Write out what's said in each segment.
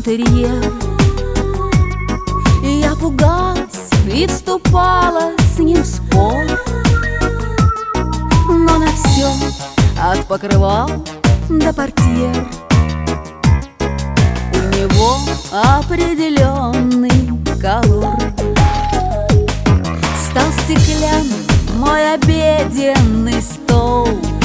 интерьер. И я пугалась и вступала с ним в спор, но на все от покрывал до портьер у него определенный колор. Стал стеклянным мой обеденный стол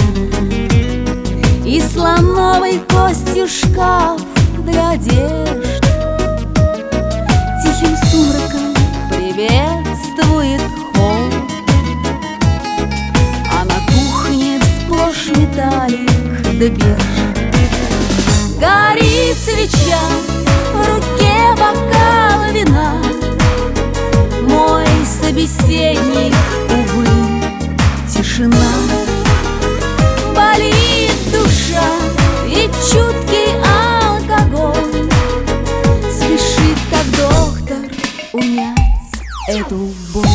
и слоновой костью шкаф для одежд. Тихим сумраком приветствует холл, а на кухне сплошь металлик да бирж. Горит свеча, в руке бокал вина, мой собеседник, увы, тишина. Болит душа и чуткий алкоголь спешит, как доктор, унять эту боль.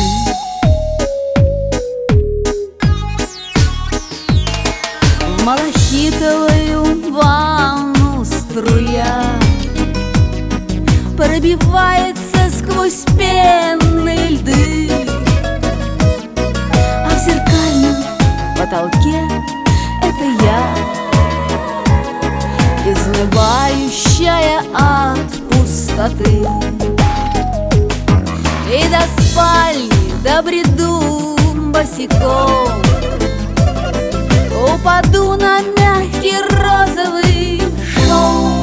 В малахитовую ванну струя пробивается сквозь пенные льды, а в зеркальном потолке это я, изнывающая от пустоты. И до спальни добреду босиком, упаду на мягкий розовый шелк.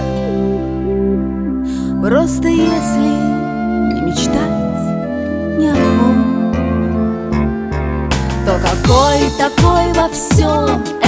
Просто если не мечтать ни о ком, то какой такой во всем